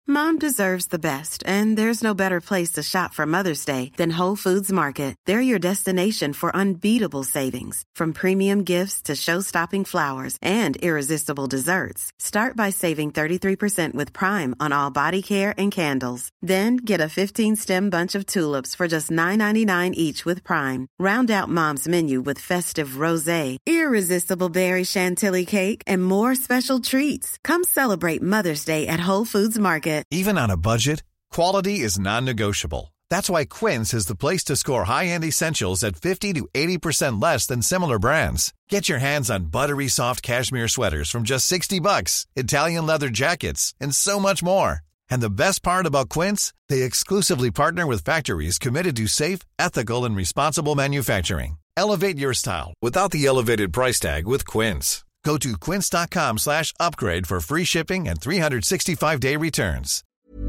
Mom deserves the best, and there's no better place to shop for Mother's Day than Whole Foods Market. They're your destination for unbeatable savings, from premium gifts to show-stopping flowers and irresistible desserts. Start by saving 33% with Prime on all body care and candles. Then get a 15-stem bunch of tulips for just $9.99 each with Prime. Round out Mom's menu with festive rosé, irresistible berry chantilly cake, and more special treats. Come celebrate Mother's Day at Whole Foods Market. Even on a budget, quality is non-negotiable. That's why Quince is the place to score high-end essentials at 50 to 80% less than similar brands. Get your hands on buttery soft cashmere sweaters from just $60, Italian leather jackets, and so much more. And the best part about Quince, they exclusively partner with factories committed to safe, ethical, and responsible manufacturing. Elevate your style without the elevated price tag with Quince. Go to quince.com/upgrade for free shipping and 365-day returns.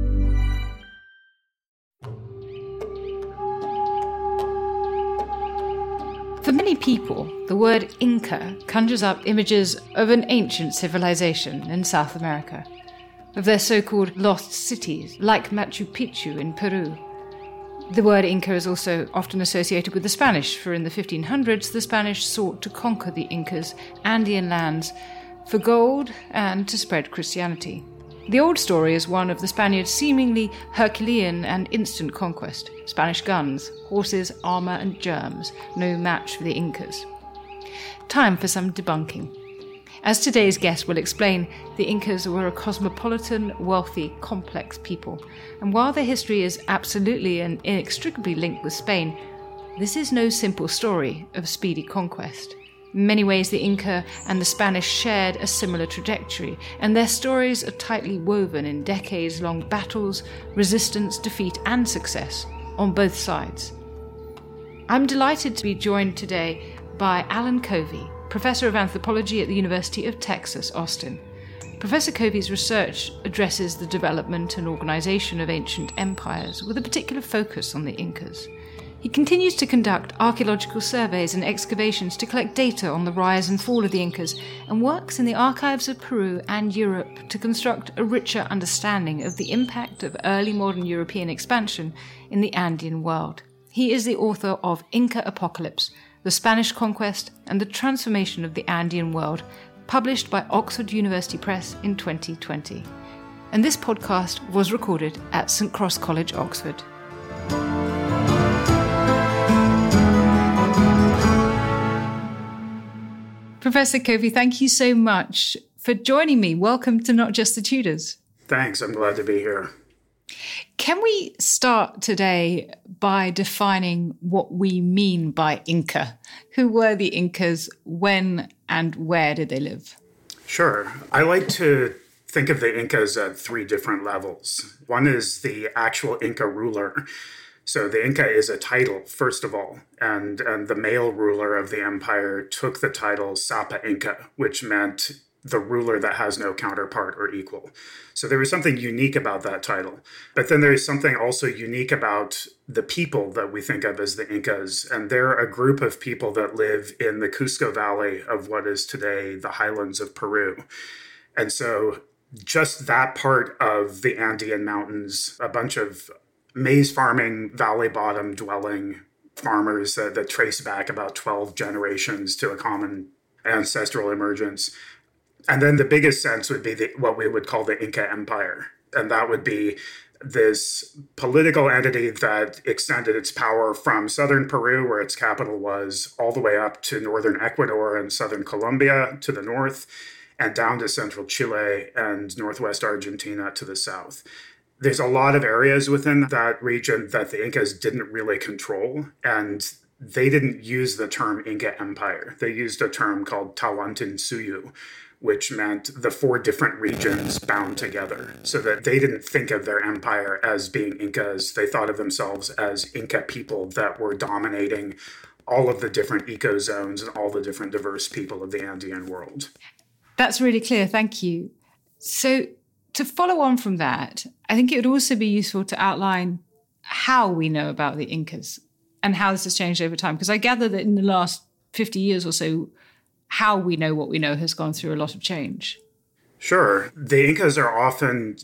For many people, the word Inca conjures up images of an ancient civilization in South America, of their so-called lost cities, like Machu Picchu in Peru. The word Inca is also often associated with the Spanish, for in the 1500s the Spanish sought to conquer the Incas' Andean lands for gold and to spread Christianity. The old story is one of the Spaniards' seemingly Herculean and instant conquest. Spanish guns, horses, armour and germs, no match for the Incas. Time for some debunking. As today's guest will explain, the Incas were a cosmopolitan, wealthy, complex people. And while their history is absolutely and inextricably linked with Spain, this is no simple story of speedy conquest. In many ways, the Inca and the Spanish shared a similar trajectory, and their stories are tightly woven in decades-long battles, resistance, defeat, and success on both sides. I'm delighted to be joined today by Alan Covey, Professor of Anthropology at the University of Texas, Austin. Professor Covey's research addresses the development and organization of ancient empires, with a particular focus on the Incas. He continues to conduct archaeological surveys and excavations to collect data on the rise and fall of the Incas, and works in the archives of Peru and Europe to construct a richer understanding of the impact of early modern European expansion in the Andean world. He is the author of Inca Apocalypse, The Spanish Conquest and the Transformation of the Andean World, published by Oxford University Press in 2020. And this podcast was recorded at St Cross College, Oxford. Professor Covey, thank you so much for joining me. Welcome to Not Just the Tudors. Thanks, I'm glad to be here. Can we start today by defining what we mean by Inca? Who were the Incas? When and where did they live? Sure. I like to think of the Incas at three different levels. One is the actual Inca ruler. So the Inca is a title, first of all, and the male ruler of the empire took the title Sapa Inca, which meant the ruler that has no counterpart or equal. So there was something unique about that title. But then there's something also unique about the people that we think of as the Incas. And they're a group of people that live in the Cusco Valley of what is today the highlands of Peru. And so just that part of the Andean Mountains, a bunch of maize farming, valley bottom dwelling farmers that trace back about 12 generations to a common ancestral emergence. And then the biggest sense would be what we would call the Inca Empire. And that would be this political entity that extended its power from southern Peru, where its capital was, all the way up to northern Ecuador and southern Colombia to the north, and down to central Chile and northwest Argentina to the south. There's a lot of areas within that region that the Incas didn't really control, and they didn't use the term Inca Empire. They used a term called Tawantinsuyu, which meant the four different regions bound together, so that they didn't think of their empire as being Incas. They thought of themselves as Inca people that were dominating all of the different ecozones and all the different diverse people of the Andean world. That's really clear. Thank you. So to follow on from that, I think it would also be useful to outline how we know about the Incas and how this has changed over time. Because I gather that in the last 50 years or so, how we know what we know has gone through a lot of change. Sure. The Incas are often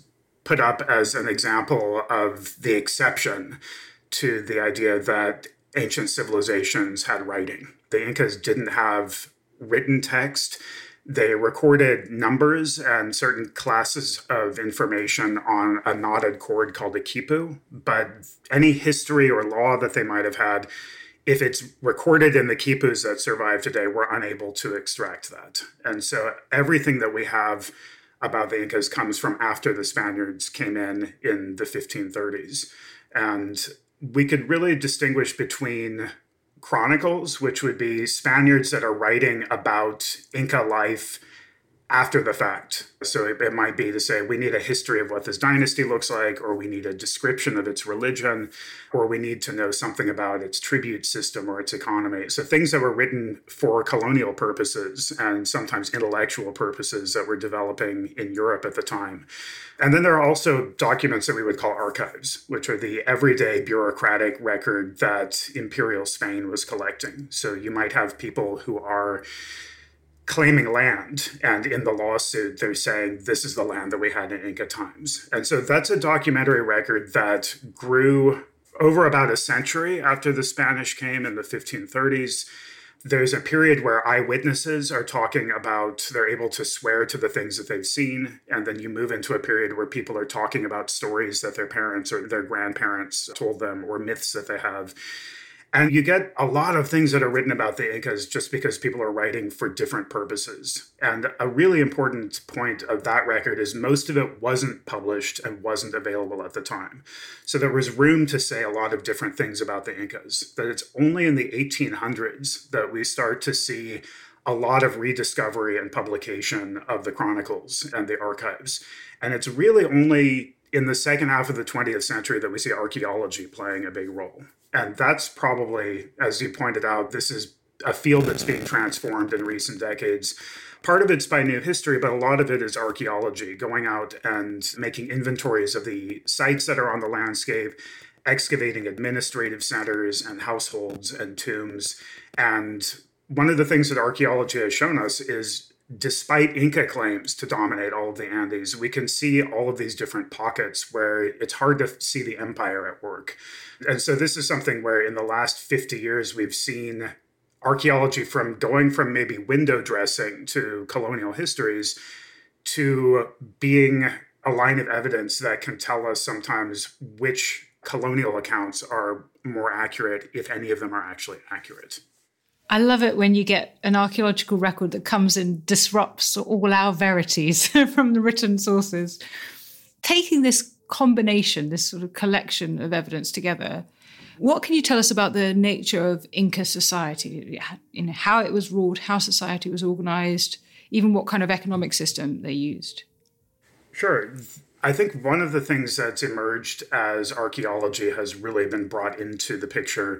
put up as an example of the exception to the idea that ancient civilizations had writing. The Incas didn't have written text. They recorded numbers and certain classes of information on a knotted cord called a quipu, but any history or law that they might have had, if it's recorded in the quipus that survive today, we're unable to extract that. And so everything that we have about the Incas comes from after the Spaniards came in the 1530s. And we could really distinguish between chronicles, which would be Spaniards that are writing about Inca life after the fact. So it might be to say, we need a history of what this dynasty looks like, or we need a description of its religion, or we need to know something about its tribute system or its economy. So things that were written for colonial purposes and sometimes intellectual purposes that were developing in Europe at the time. And then there are also documents that we would call archives, which are the everyday bureaucratic record that Imperial Spain was collecting. So you might have people who are claiming land, and in the lawsuit they're saying this is the land that we had in Inca times. And so that's a documentary record that grew over about a century after the Spanish came in the 1530s. There's a period where eyewitnesses are talking about, they're able to swear to the things that they've seen, and then you move into a period where people are talking about stories that their parents or their grandparents told them, or myths that they have. And you get a lot of things that are written about the Incas just because people are writing for different purposes. And a really important point of that record is most of it wasn't published and wasn't available at the time. So there was room to say a lot of different things about the Incas. That it's only in the 1800s that we start to see a lot of rediscovery and publication of the chronicles and the archives. And it's really only in the second half of the 20th century that we see archaeology playing a big role. And that's probably, as you pointed out, this is a field that's being transformed in recent decades. Part of it's by new history, but a lot of it is archaeology, going out and making inventories of the sites that are on the landscape, excavating administrative centers and households and tombs. And one of the things that archaeology has shown us is, despite Inca claims to dominate all of the Andes, we can see all of these different pockets where it's hard to see the empire at work. And so this is something where in the last 50 years, we've seen archaeology going from maybe window dressing to colonial histories to being a line of evidence that can tell us sometimes which colonial accounts are more accurate, if any of them are actually accurate. I love it when you get an archaeological record that comes and disrupts all our verities from the written sources. Taking this combination, this sort of collection of evidence together, what can you tell us about the nature of Inca society? How it was ruled, how society was organized, even what kind of economic system they used? Sure. I think one of the things that's emerged as archaeology has really been brought into the picture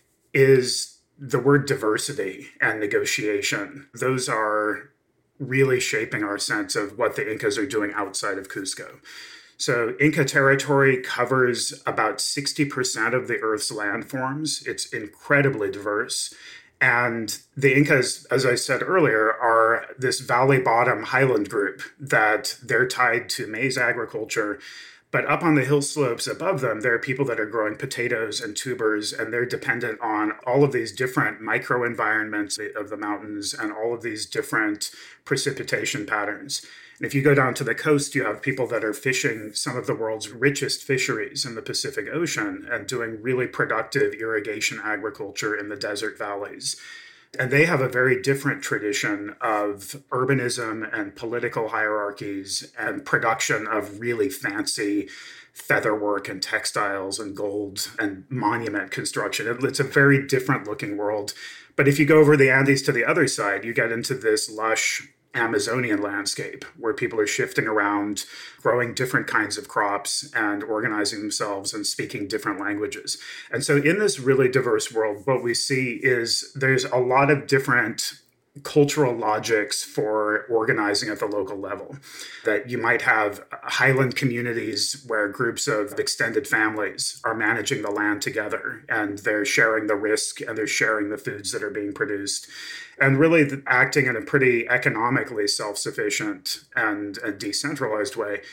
is the word diversity and negotiation. Those are really shaping our sense of what the Incas are doing outside of Cusco. So Inca territory covers about 60% of the Earth's landforms. It's incredibly diverse. And the Incas, as I said earlier, are this valley bottom highland group that they're tied to maize agriculture. But up on the hill slopes above them, there are people that are growing potatoes and tubers, and they're dependent on all of these different microenvironments of the mountains and all of these different precipitation patterns. And if you go down to the coast, you have people that are fishing some of the world's richest fisheries in the Pacific Ocean and doing really productive irrigation agriculture in the desert valleys. And they have a very different tradition of urbanism and political hierarchies and production of really fancy featherwork and textiles and gold and monument construction. It's a very different looking world. But if you go over the Andes to the other side, you get into this lush Amazonian landscape where people are shifting around, growing different kinds of crops and organizing themselves and speaking different languages. And so in this really diverse world, what we see is there's a lot of different cultural logics for organizing at the local level. That you might have highland communities where groups of extended families are managing the land together and they're sharing the risk and they're sharing the foods that are being produced and really acting in a pretty economically self-sufficient and decentralized way.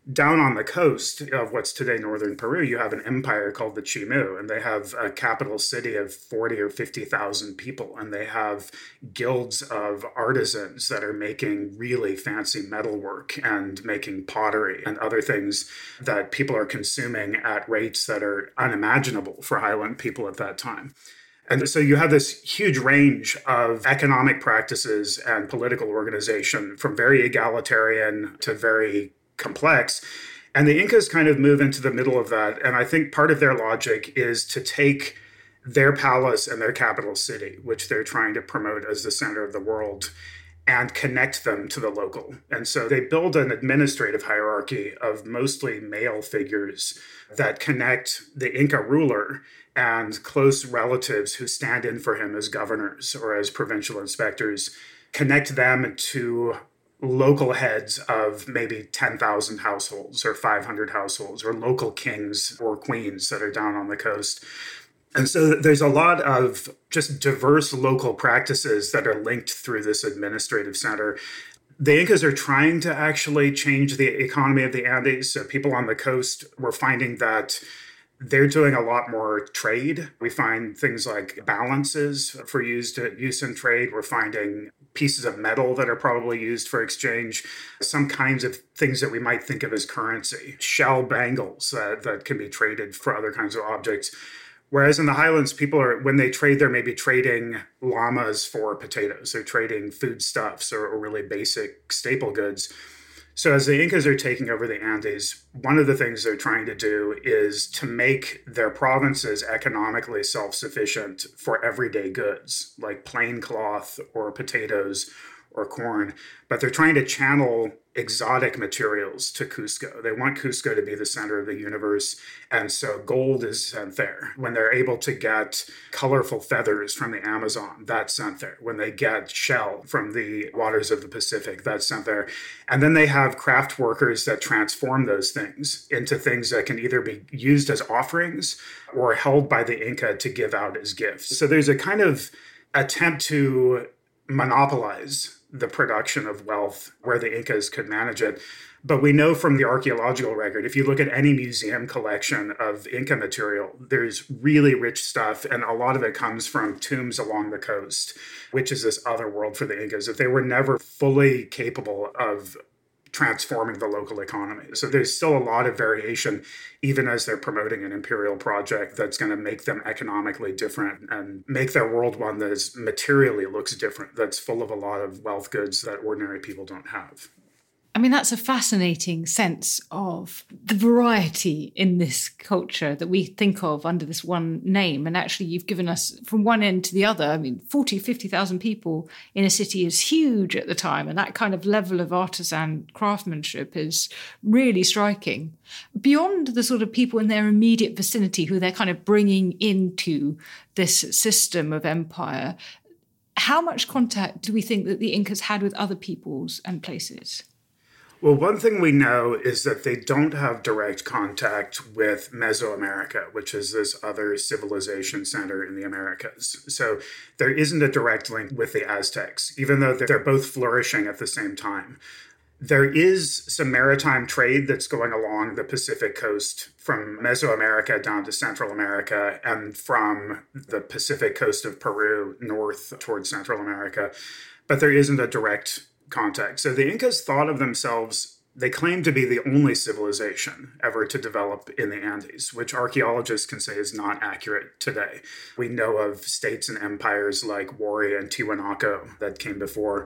Down on the coast of what's today northern Peru, you have an empire called the Chimu, and they have a capital city of 40 or 50,000 people, and they have guilds of artisans that are making really fancy metalwork and making pottery and other things that people are consuming at rates that are unimaginable for highland people at that time. And so you have this huge range of economic practices and political organization, from very egalitarian to very complex. And the Incas kind of move into the middle of that. And I think part of their logic is to take their palace and their capital city, which they're trying to promote as the center of the world, and connect them to the local. And so they build an administrative hierarchy of mostly male figures that connect the Inca ruler and close relatives who stand in for him as governors or as provincial inspectors, connect them to local heads of maybe 10,000 households or 500 households, or local kings or queens that are down on the coast. And so there's a lot of just diverse local practices that are linked through this administrative center. The Incas are trying to actually change the economy of the Andes. So people on the coast were finding that they're doing a lot more trade. We find things like balances for use in trade. We're finding pieces of metal that are probably used for exchange, some kinds of things that we might think of as currency, shell bangles that can be traded for other kinds of objects. Whereas in the highlands, when they trade, they're maybe trading llamas for potatoes. They're trading foodstuffs or really basic staple goods. So as the Incas are taking over the Andes, one of the things they're trying to do is to make their provinces economically self-sufficient for everyday goods, like plain cloth or potatoes or corn. But they're trying to channel exotic materials to Cusco. They want Cusco to be the center of the universe. And so gold is sent there. When they're able to get colorful feathers from the Amazon, that's sent there. When they get shell from the waters of the Pacific, that's sent there. And then they have craft workers that transform those things into things that can either be used as offerings or held by the Inca to give out as gifts. So there's a kind of attempt to monopolize the production of wealth where the Incas could manage it. But we know from the archaeological record, if you look at any museum collection of Inca material, there's really rich stuff. And a lot of it comes from tombs along the coast, which is this other world for the Incas, that they were never fully capable of transforming the local economy. So there's still a lot of variation, even as they're promoting an imperial project that's going to make them economically different and make their world one that is materially looks different, that's full of a lot of wealth goods that ordinary people don't have. I mean, that's a fascinating sense of the variety in this culture that we think of under this one name. And actually, you've given us from one end to the other. I mean, 40, 50,000 people in a city is huge at the time. And that kind of level of artisan craftsmanship is really striking. Beyond the sort of people in their immediate vicinity who they're kind of bringing into this system of empire, how much contact do we think that the Incas had with other peoples and places? Well, one thing we know is that they don't have direct contact with Mesoamerica, which is this other civilization center in the Americas. So there isn't a direct link with the Aztecs, even though they're both flourishing at the same time. There is some maritime trade that's going along the Pacific coast from Mesoamerica down to Central America and from the Pacific coast of Peru north towards Central America. But there isn't a direct contact. So the Incas thought of themselves, they claim to be the only civilization ever to develop in the Andes, which archaeologists can say is not accurate today. We know of states and empires like Wari and Tiwanaku that came before.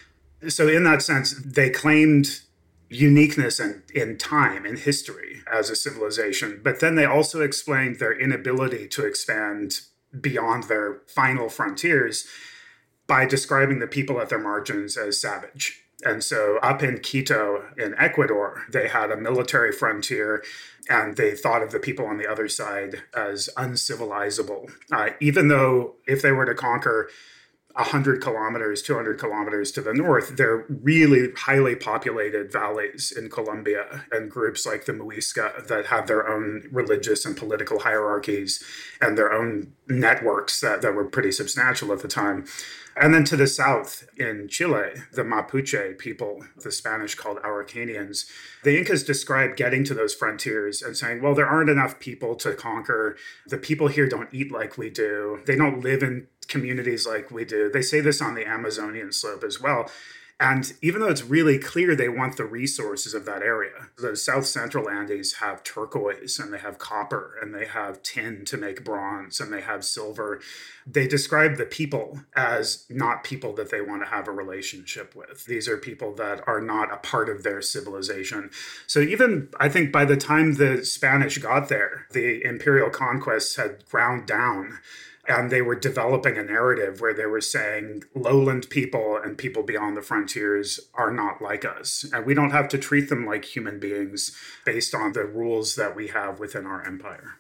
So in that sense, they claimed uniqueness in time, in history as a civilization. But then they also explained their inability to expand beyond their final frontiers by describing the people at their margins as savage. And so up in Quito in Ecuador, they had a military frontier and they thought of the people on the other side as uncivilizable. Even though if they were to conquer 100 kilometers, 200 kilometers to the north, they're really highly populated valleys in Colombia, and groups like the Muisca that have their own religious and political hierarchies and their own networks that were pretty substantial at the time. And then to the south in Chile, the Mapuche people, the Spanish called Araucanians, the Incas described getting to those frontiers and saying, well, there aren't enough people to conquer. The people here don't eat like we do. They don't live in communities like we do. They say this on the Amazonian slope as well. And even though it's really clear they want the resources of that area, the South Central Andes have turquoise and they have copper and they have tin to make bronze and they have silver. They describe the people as not people that they want to have a relationship with. These are people that are not a part of their civilization. So even, I think, by the time the Spanish got there, the imperial conquests had ground down. And they were developing a narrative where they were saying lowland people and people beyond the frontiers are not like us. And we don't have to treat them like human beings based on the rules that we have within our empire.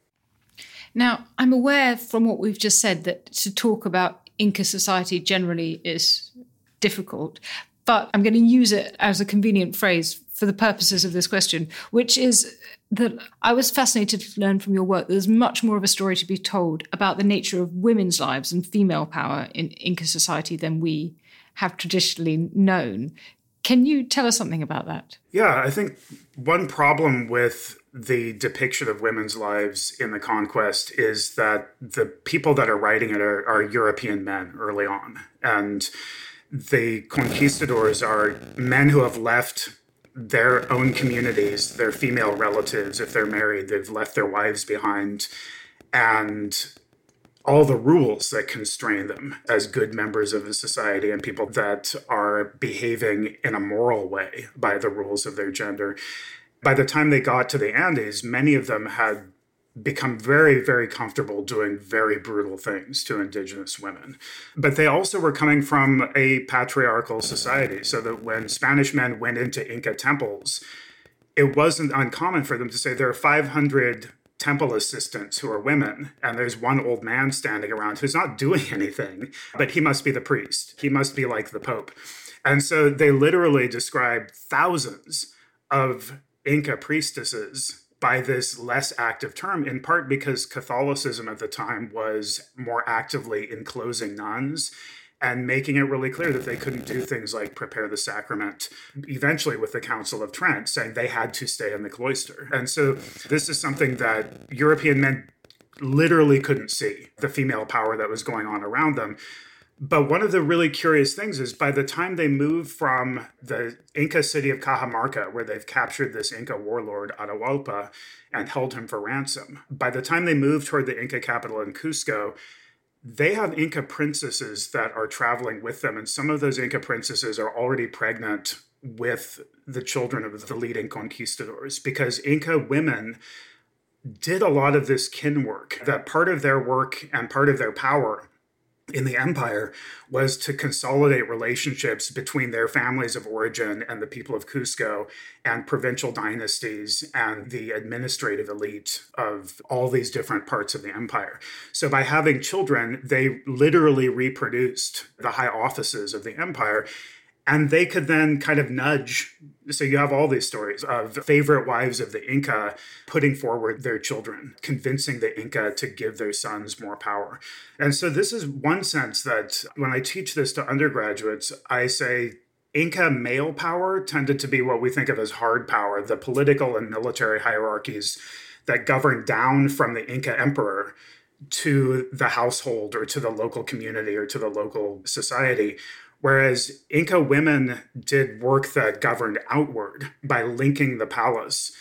Now, I'm aware from what we've just said that to talk about Inca society generally is difficult, but I'm going to use it as a convenient phrase for the purposes of this question, which is that I was fascinated to learn from your work that there's much more of a story to be told about the nature of women's lives and female power in Inca society than we have traditionally known. Can you tell us something about that? Yeah, I think one problem with the depiction of women's lives in the conquest is that the people that are writing it are European men early on. And the conquistadors are men who have left their own communities, their female relatives. If they're married, they've left their wives behind, and all the rules that constrain them as good members of the society and people that are behaving in a moral way by the rules of their gender. By the time they got to the Andes, many of them had become very, very comfortable doing very brutal things to indigenous women. But they also were coming from a patriarchal society, so that when Spanish men went into Inca temples, it wasn't uncommon for them to say there are 500 temple assistants who are women, and there's one old man standing around who's not doing anything, but he must be the priest. He must be like the Pope. And so they literally described thousands of Inca priestesses by this less active term, in part because Catholicism at the time was more actively enclosing nuns and making it really clear that they couldn't do things like prepare the sacrament, eventually with the Council of Trent, saying they had to stay in the cloister. And so this is something that European men literally couldn't see, the female power that was going on around them. But one of the really curious things is by the time they move from the Inca city of Cajamarca, where they've captured this Inca warlord, Atahualpa, and held him for ransom, by the time they move toward the Inca capital in Cusco, they have Inca princesses that are traveling with them. And some of those Inca princesses are already pregnant with the children of the leading conquistadors, because Inca women did a lot of this kin work, that part of their work and part of their power in the empire was to consolidate relationships between their families of origin and the people of Cusco and provincial dynasties and the administrative elite of all these different parts of the empire. So by having children, they literally reproduced the high offices of the empire. And they could then kind of nudge. So you have all these stories of favorite wives of the Inca putting forward their children, convincing the Inca to give their sons more power. And so this is one sense that when I teach this to undergraduates, I say Inca male power tended to be what we think of as hard power, the political and military hierarchies that govern down from the Inca emperor to the household or to the local community or to the local society. Whereas Inca women did work that governed outward by linking the palace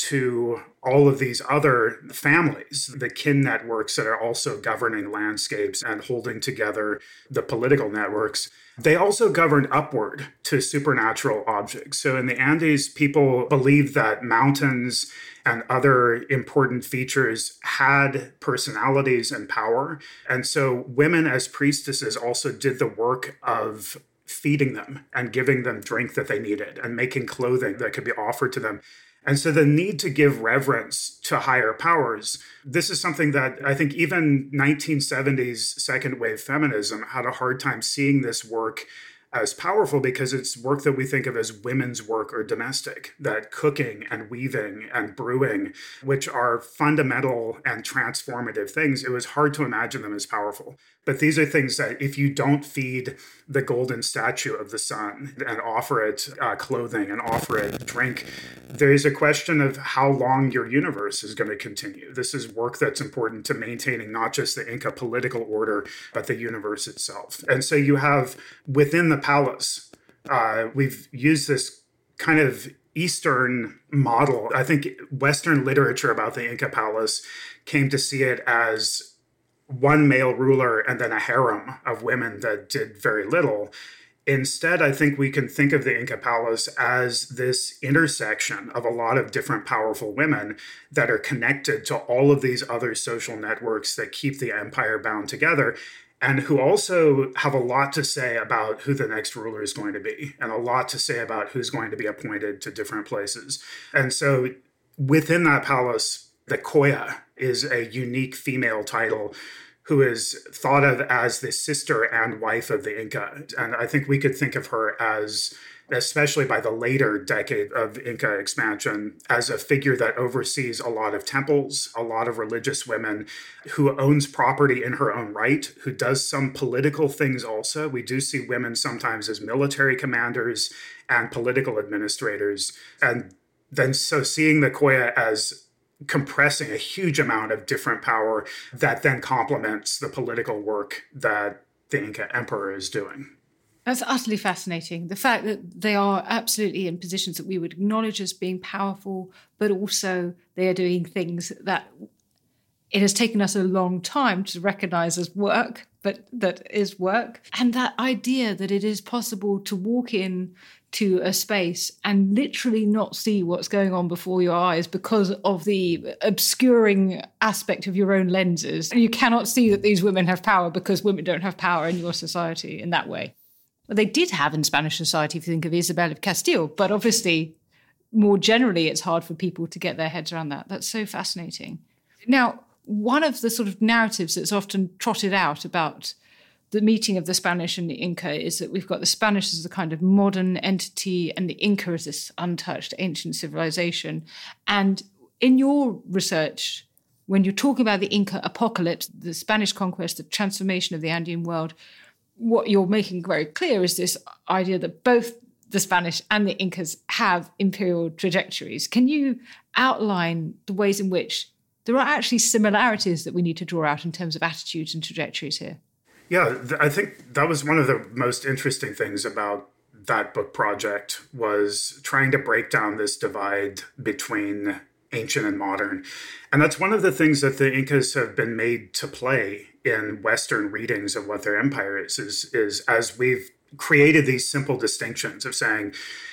to all of these other families, the kin networks that are also governing landscapes and holding together the political networks. They also governed upward to supernatural objects. So in the Andes, people believed that mountains and other important features had personalities and power. And so women as priestesses also did the work of feeding them and giving them drink that they needed and making clothing that could be offered to them. And so the need to give reverence to higher powers, this is something that I think even 1970s second wave feminism had a hard time seeing this work as powerful because it's work that we think of as women's work or domestic, that cooking and weaving and brewing, which are fundamental and transformative things, it was hard to imagine them as powerful. But these are things that if you don't feed the golden statue of the sun and offer it clothing and offer it drink, there is a question of how long your universe is going to continue. This is work that's important to maintaining not just the Inca political order, but the universe itself. And so you have within the palace, we've used this kind of Eastern model. I think Western literature about the Inca palace came to see it as one male ruler and then a harem of women that did very little. Instead, I think we can think of the Inca palace as this intersection of a lot of different powerful women that are connected to all of these other social networks that keep the empire bound together, and who also have a lot to say about who the next ruler is going to be, and a lot to say about who's going to be appointed to different places. And so within that palace, the Coya is a unique female title who is thought of as the sister and wife of the Inca. And I think we could think of her as, especially by the later decade of Inca expansion, as a figure that oversees a lot of temples, a lot of religious women, who owns property in her own right, who does some political things also. We do see women sometimes as military commanders and political administrators. And then so seeing the Coya as compressing a huge amount of different power that then complements the political work that the Inca emperor is doing. That's utterly fascinating. The fact that they are absolutely in positions that we would acknowledge as being powerful, but also they are doing things that it has taken us a long time to recognize as work, but that is work. And that idea that it is possible to walk in to a space and literally not see what's going on before your eyes because of the obscuring aspect of your own lenses. And you cannot see that these women have power because women don't have power in your society in that way. Well, they did have in Spanish society, if you think of Isabel of Castile, but obviously, more generally, it's hard for people to get their heads around that. That's so fascinating. Now, one of the sort of narratives that's often trotted out about the meeting of the Spanish and the Inca is that we've got the Spanish as a kind of modern entity and the Inca as this untouched ancient civilization. And in your research, when you're talking about the Inca apocalypse, the Spanish conquest, the transformation of the Andean world, what you're making very clear is this idea that both the Spanish and the Incas have imperial trajectories. Can you outline the ways in which there are actually similarities that we need to draw out in terms of attitudes and trajectories here? Yeah, I think that was one of the most interesting things about that book project was trying to break down this divide between ancient and modern. And that's one of the things that the Incas have been made to play in Western readings of what their empire is as we've created these simple distinctions of saying,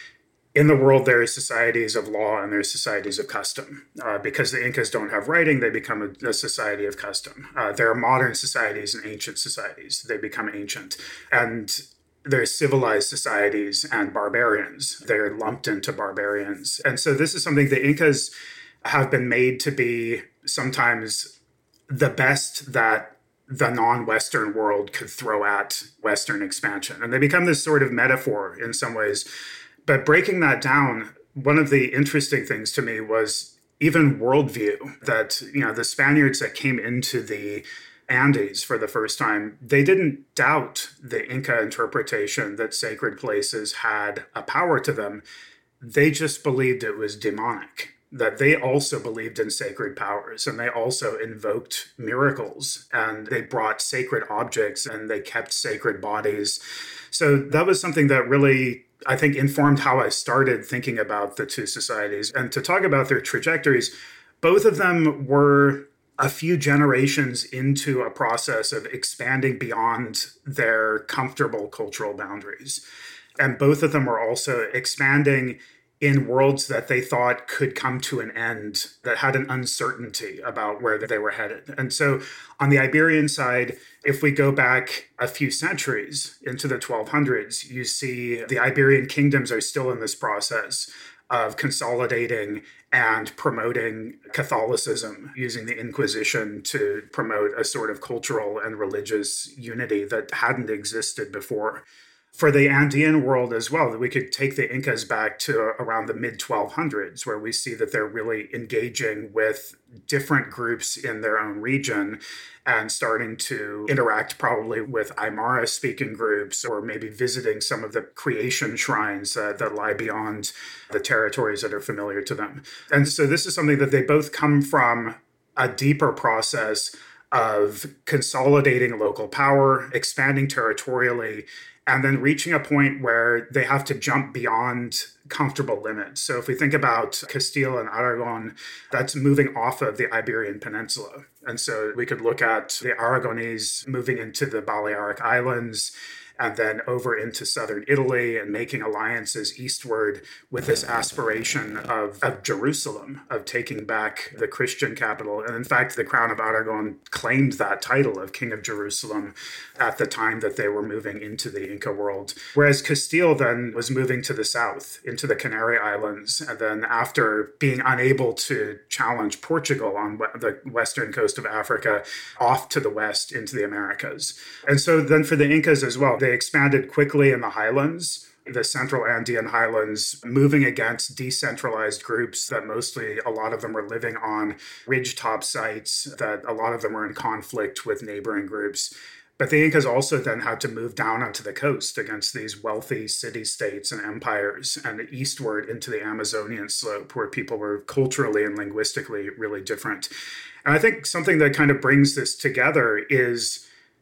in the world, there are societies of law and there are societies of custom. Because the Incas don't have writing, they become a society of custom. There are modern societies and ancient societies. They become ancient. And there's civilized societies and barbarians. They're lumped into barbarians. And so this is something the Incas have been made to be sometimes the best that the non-Western world could throw at Western expansion. And they become this sort of metaphor in some ways. But breaking that down, one of the interesting things to me was even worldview, that, the Spaniards that came into the Andes for the first time, they didn't doubt the Inca interpretation that sacred places had a power to them. They just believed it was demonic, that they also believed in sacred powers, and they also invoked miracles, and they brought sacred objects, and they kept sacred bodies. So that was something that really, I think, informed how I started thinking about the two societies. And to talk about their trajectories, both of them were a few generations into a process of expanding beyond their comfortable cultural boundaries. And both of them were also expanding in worlds that they thought could come to an end, that had an uncertainty about where they were headed. And so on the Iberian side, if we go back a few centuries into the 1200s, you see the Iberian kingdoms are still in this process of consolidating and promoting Catholicism, using the Inquisition to promote a sort of cultural and religious unity that hadn't existed before. For the Andean world as well, we could take the Incas back to around the mid-1200s, where we see that they're really engaging with different groups in their own region and starting to interact probably with Aymara-speaking groups, or maybe visiting some of the creation shrines that lie beyond the territories that are familiar to them. And so this is something that they both come from a deeper process of consolidating local power, expanding territorially, and then reaching a point where they have to jump beyond comfortable limits. So if we think about Castile and Aragon, that's moving off of the Iberian Peninsula. And so we could look at the Aragonese moving into the Balearic Islands, and then over into southern Italy and making alliances eastward with this aspiration of Jerusalem, of taking back the Christian capital. And in fact, the Crown of Aragon claimed that title of King of Jerusalem at the time that they were moving into the Inca world. Whereas Castile then was moving to the south, into the Canary Islands, and then after being unable to challenge Portugal on the western coast of Africa, off to the west into the Americas. And so then for the Incas as well, they expanded quickly in the highlands, the central Andean highlands, moving against decentralized groups that mostly, a lot of them were living on ridgetop sites, that a lot of them were in conflict with neighboring groups. But the Incas also then had to move down onto the coast against these wealthy city-states and empires, and eastward into the Amazonian slope, where people were culturally and linguistically really different. And I think something that kind of brings this together is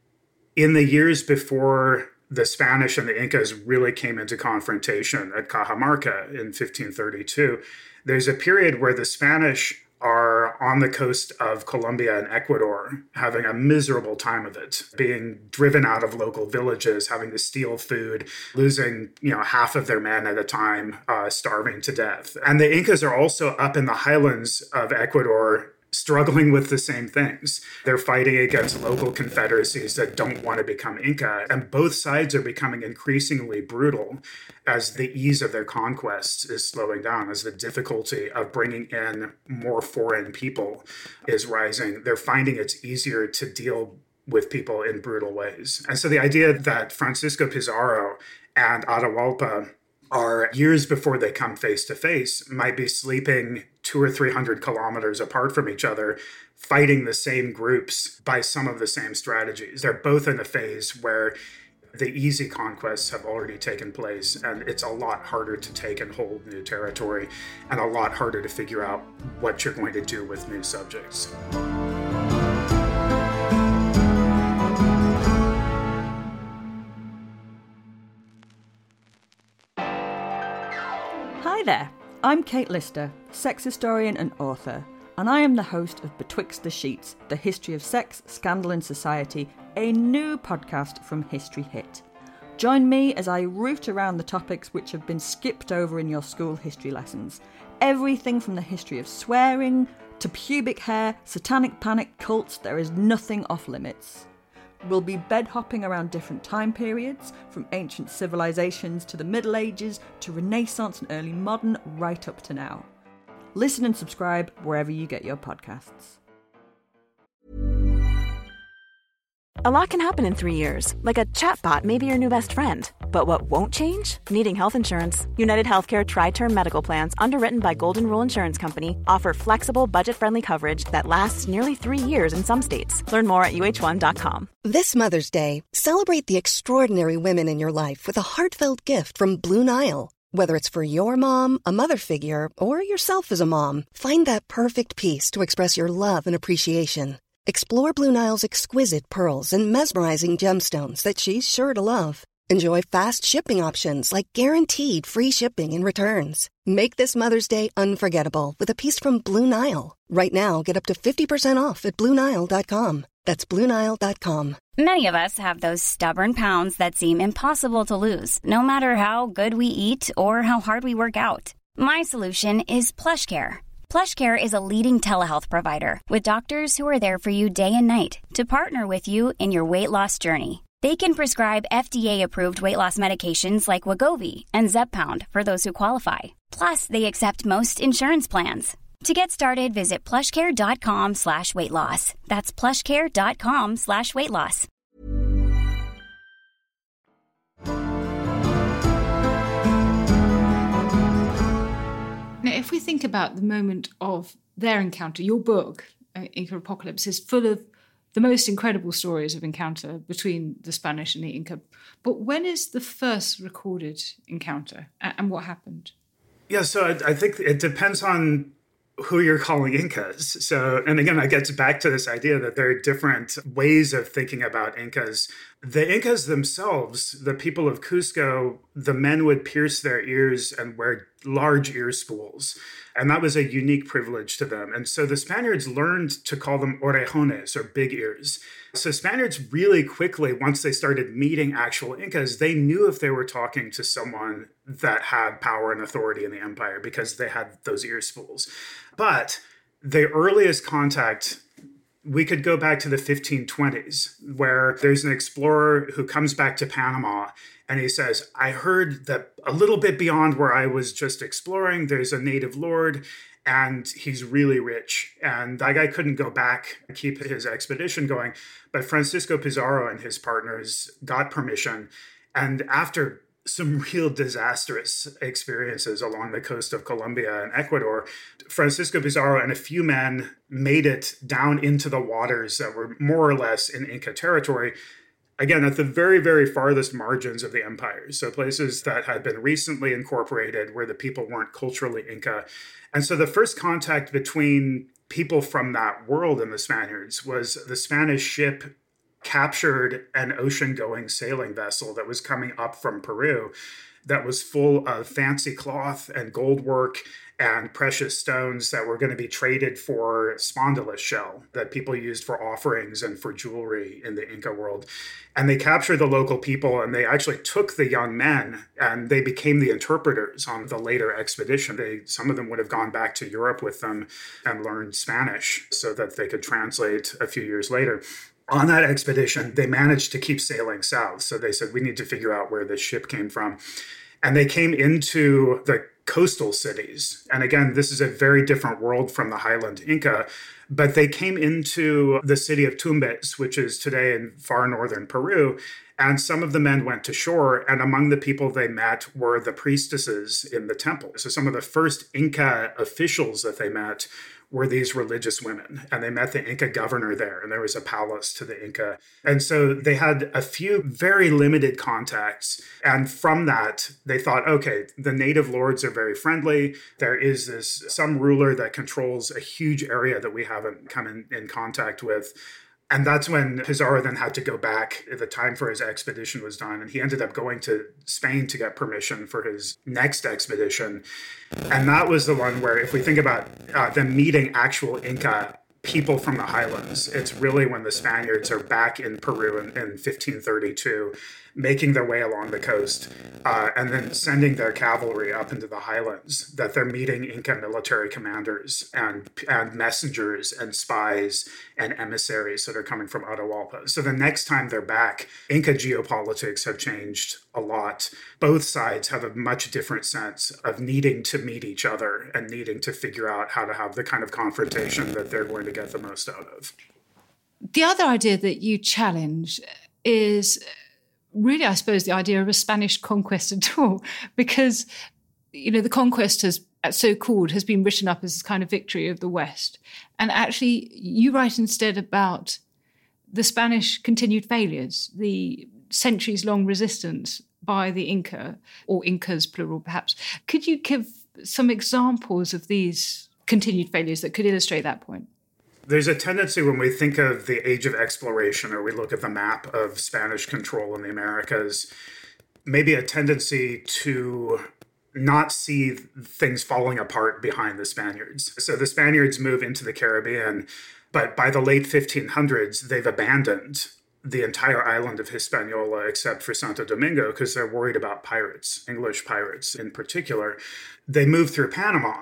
in the years before the Spanish and the Incas really came into confrontation at Cajamarca in 1532, there's a period where the Spanish are on the coast of Colombia and Ecuador, having a miserable time of it, being driven out of local villages, having to steal food, losing, half of their men at a time, starving to death. And the Incas are also up in the highlands of Ecuador, struggling with the same things. They're fighting against local confederacies that don't want to become Inca, and both sides are becoming increasingly brutal as the ease of their conquests is slowing down, as the difficulty of bringing in more foreign people is rising. They're finding it's easier to deal with people in brutal ways. And so the idea that Francisco Pizarro and Atahualpa are years before they come face to face, might be sleeping 200 or 300 kilometers apart from each other, fighting the same groups by some of the same strategies. They're both in a phase where the easy conquests have already taken place, and it's a lot harder to take and hold new territory, and a lot harder to figure out what you're going to do with new subjects. Hi there, I'm Kate Lister, sex historian and author, and I am the host of Betwixt the Sheets, the history of sex, scandal and society, a new podcast from History Hit. Join me as I root around the topics which have been skipped over in your school history lessons. Everything from the history of swearing to pubic hair, satanic panic, cults, there is nothing off limits. We'll be bed-hopping around different time periods, from ancient civilizations to the Middle Ages, to Renaissance and early modern, right up to now. Listen and subscribe wherever you get your podcasts. A lot can happen in 3 years, like a chatbot may be your new best friend. But what won't change? Needing health insurance. United Healthcare Tri-Term Medical Plans, underwritten by Golden Rule Insurance Company, offer flexible, budget-friendly coverage that lasts nearly 3 years in some states. Learn more at UH1.com. This Mother's Day, celebrate the extraordinary women in your life with a heartfelt gift from Blue Nile. Whether it's for your mom, a mother figure, or yourself as a mom, find that perfect piece to express your love and appreciation. Explore Blue Nile's exquisite pearls and mesmerizing gemstones that she's sure to love. Enjoy fast shipping options like guaranteed free shipping and returns. Make this Mother's Day unforgettable with a piece from Blue Nile. Right now, get up to 50% off at BlueNile.com. That's BlueNile.com. Many of us have those stubborn pounds that seem impossible to lose, no matter how good we eat or how hard we work out. My solution is PlushCare. PlushCare is a leading telehealth provider with doctors who are there for you day and night to partner with you in your weight loss journey. They can prescribe FDA-approved weight loss medications like Wegovy and Zepbound for those who qualify. Plus, they accept most insurance plans. To get started, visit plushcare.com/weightloss. That's plushcare.com/weightloss. Now, if we think about the moment of their encounter, your book, Inca Apocalypse, is full of the most incredible stories of encounter between the Spanish and the Inca. But when is the first recorded encounter, and what happened? Yeah, so I think it depends on who you're calling Incas. So, and again, I get back to this idea that there are different ways of thinking about Incas. The Incas themselves, the people of Cusco, the men would pierce their ears and wear large ear spools. And that was a unique privilege to them. And so the Spaniards learned to call them orejones, or big ears. So Spaniards really quickly, once they started meeting actual Incas, they knew if they were talking to someone that had power and authority in the empire because they had those ear spools. But the earliest contact, we could go back to the 1520s, where there's an explorer who comes back to Panama and he says, I heard that a little bit beyond where I was just exploring, there's a native lord and he's really rich. And that guy couldn't go back and keep his expedition going. But Francisco Pizarro and his partners got permission. And after some real disastrous experiences along the coast of Colombia and Ecuador, Francisco Pizarro and a few men made it down into the waters that were more or less in Inca territory, again, at the very, very farthest margins of the empire. So places that had been recently incorporated where the people weren't culturally Inca. And so the first contact between people from that world and the Spaniards was the Spanish ship captured an ocean-going sailing vessel that was coming up from Peru that was full of fancy cloth and gold work and precious stones that were going to be traded for spondylus shell that people used for offerings and for jewelry in the Inca world. And they captured the local people, and they actually took the young men and they became the interpreters on the later expedition. Some of them would have gone back to Europe with them and learned Spanish so that they could translate a few years later. On that expedition, they managed to keep sailing south. So they said, we need to figure out where this ship came from. And they came into the coastal cities. And again, this is a very different world from the Highland Inca, but they came into the city of Tumbes, which is today in far northern Peru. And some of the men went to shore, and among the people they met were the priestesses in the temple. So some of the first Inca officials that they met were these religious women, and they met the Inca governor there, and there was a palace to the Inca. And so they had a few very limited contacts, and from that, they thought, okay, the native lords are very friendly. There is some ruler that controls a huge area that we haven't come in contact with. And that's when Pizarro then had to go back. The time for his expedition was done, and he ended up going to Spain to get permission for his next expedition. And that was the one where, if we think about them meeting actual Inca people from the highlands, it's really when the Spaniards are back in Peru in 1532, making their way along the coast, and then sending their cavalry up into the highlands, that they're meeting Inca military commanders and messengers and spies and emissaries that are coming from Atahualpa. So the next time they're back, Inca geopolitics have changed a lot. Both sides have a much different sense of needing to meet each other and needing to figure out how to have the kind of confrontation that they're going to get the most out of. The other idea that you challenge is really, I suppose, the idea of a Spanish conquest at all, because, the conquest has been written up as kind of victory of the West. And actually, you write instead about the Spanish continued failures, the centuries-long resistance by the Inca, or Incas plural perhaps. Could you give some examples of these continued failures that could illustrate that point? There's a tendency when we think of the age of exploration, or we look at the map of Spanish control in the Americas, maybe a tendency to not see things falling apart behind the Spaniards. So the Spaniards move into the Caribbean, but by the late 1500s, they've abandoned the entire island of Hispaniola except for Santo Domingo because they're worried about pirates, English pirates in particular. They move through Panama,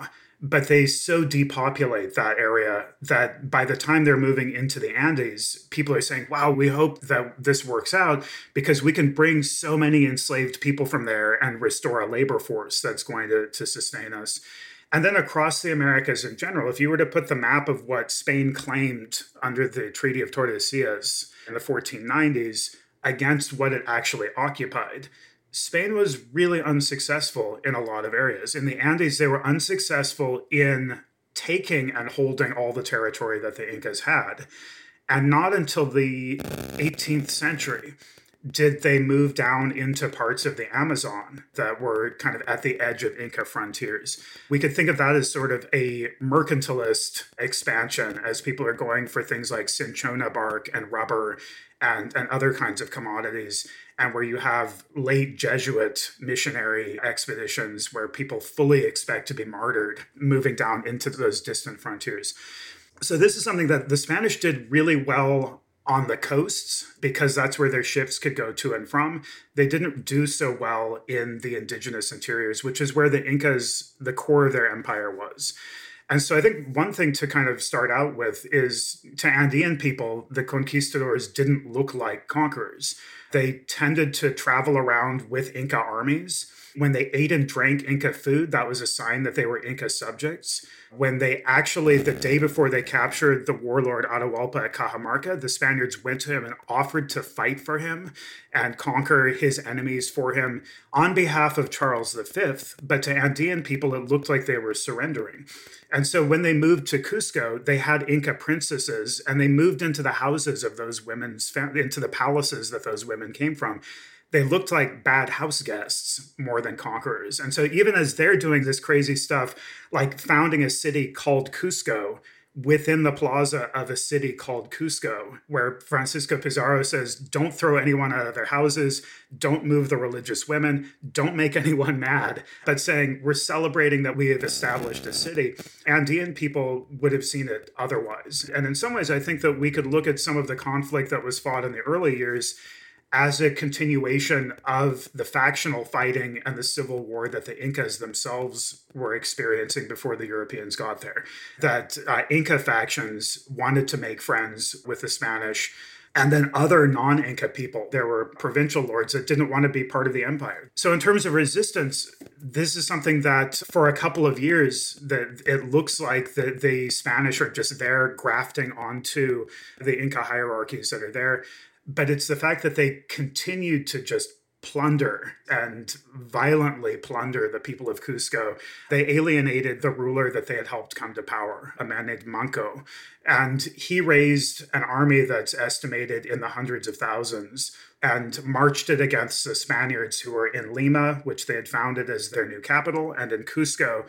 But they so depopulate that area that by the time they're moving into the Andes, people are saying, wow, we hope that this works out because we can bring so many enslaved people from there and restore a labor force that's going to sustain us. And then across the Americas in general, if you were to put the map of what Spain claimed under the Treaty of Tordesillas in the 1490s against what it actually occupied, Spain was really unsuccessful in a lot of areas. In the Andes, they were unsuccessful in taking and holding all the territory that the Incas had. And not until the 18th century did they move down into parts of the Amazon that were kind of at the edge of Inca frontiers. We could think of that as sort of a mercantilist expansion as people are going for things like cinchona bark and rubber and other kinds of commodities, and where you have late Jesuit missionary expeditions where people fully expect to be martyred moving down into those distant frontiers. So this is something that the Spanish did really well on the coasts because that's where their ships could go to and from. They didn't do so well in the indigenous interiors, which is where the Incas, the core of their empire was. And so I think one thing to kind of start out with is to Andean people, the conquistadors didn't look like conquerors. They tended to travel around with Inca armies. When they ate and drank Inca food, that was a sign that they were Inca subjects. When they actually, the day before they captured the warlord Atahualpa at Cajamarca, the Spaniards went to him and offered to fight for him and conquer his enemies for him on behalf of Charles V. But to Andean people, it looked like they were surrendering. And so when they moved to Cusco, they had Inca princesses, and they moved into the houses of those women's, into the palaces that those women came from. They looked like bad house guests more than conquerors. And so even as they're doing this crazy stuff, like founding a city called Cusco within the plaza of a city called Cusco, where Francisco Pizarro says, don't throw anyone out of their houses, don't move the religious women, don't make anyone mad, but saying we're celebrating that we have established a city. Andean people would have seen it otherwise. And in some ways, I think that we could look at some of the conflict that was fought in the early years as a continuation of the factional fighting and the civil war that the Incas themselves were experiencing before the Europeans got there. That Inca factions wanted to make friends with the Spanish, and then other non-Inca people. There were provincial lords that didn't want to be part of the empire. So in terms of resistance, this is something that for a couple of years, that it looks like the Spanish are just there grafting onto the Inca hierarchies that are there. But it's the fact that they continued to just plunder and violently plunder the people of Cusco. They alienated the ruler that they had helped come to power, a man named Manco. And he raised an army that's estimated in the hundreds of thousands and marched it against the Spaniards who were in Lima, which they had founded as their new capital, and in Cusco.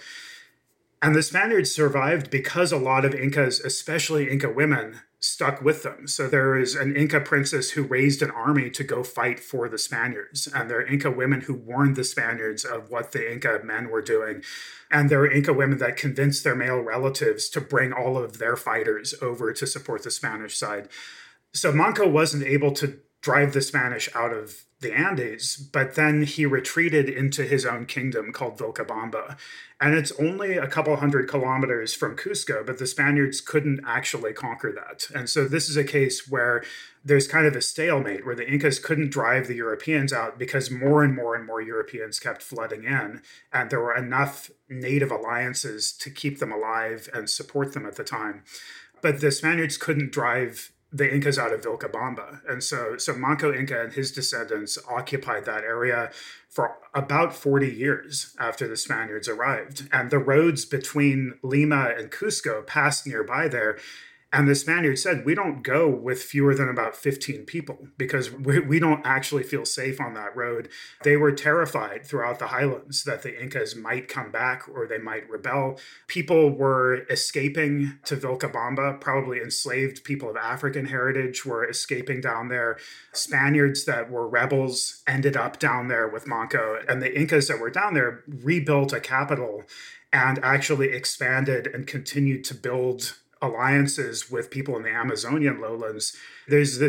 And the Spaniards survived because a lot of Incas, especially Inca women, stuck with them. So there is an Inca princess who raised an army to go fight for the Spaniards. And there are Inca women who warned the Spaniards of what the Inca men were doing. And there are Inca women that convinced their male relatives to bring all of their fighters over to support the Spanish side. So Manco wasn't able to drive the Spanish out of the Andes, but then he retreated into his own kingdom called Vilcabamba. And it's only a couple 100 kilometers from Cusco, but the Spaniards couldn't actually conquer that. And so this is a case where there's kind of a stalemate where the Incas couldn't drive the Europeans out because more and more and more Europeans kept flooding in. And there were enough native alliances to keep them alive and support them at the time. But the Spaniards couldn't drive the Incas out of Vilcabamba. And so Manco Inca and his descendants occupied that area for about 40 years after the Spaniards arrived. And the roads between Lima and Cusco passed nearby there. And the Spaniards said, we don't go with fewer than about 15 people because we don't actually feel safe on that road. They were terrified throughout the highlands that the Incas might come back or they might rebel. People were escaping to Vilcabamba, probably enslaved people of African heritage were escaping down there. Spaniards that were rebels ended up down there with Manco. And the Incas that were down there rebuilt a capital and actually expanded and continued to build alliances with people in the Amazonian lowlands. There's this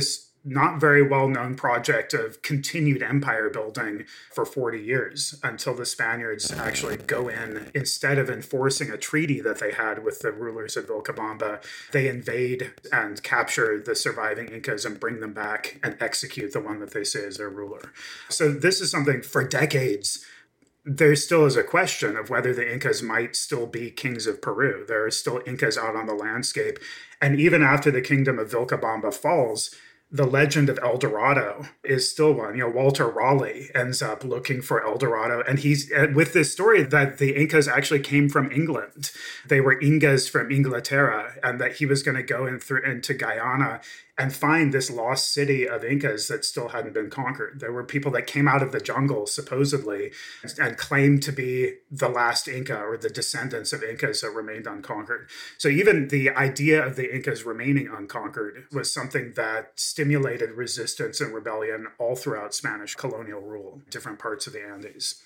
not very well-known project of continued empire building for 40 years until the Spaniards actually go in. Instead of enforcing a treaty that they had with the rulers of Vilcabamba, they invade and capture the surviving Incas and bring them back and execute the one that they say is their ruler. So this is something for decades. There still is a question of whether the Incas might still be kings of Peru. There are still Incas out on the landscape. And even after the kingdom of Vilcabamba falls, the legend of El Dorado is still one. Walter Raleigh ends up looking for El Dorado. And he's with this story that the Incas actually came from England. They were Ingas from Inglaterra, and that he was going to go into Guyana and find this lost city of Incas that still hadn't been conquered. There were people that came out of the jungle, supposedly, and claimed to be the last Inca or the descendants of Incas that remained unconquered. So even the idea of the Incas remaining unconquered was something that stimulated resistance and rebellion all throughout Spanish colonial rule, different parts of the Andes.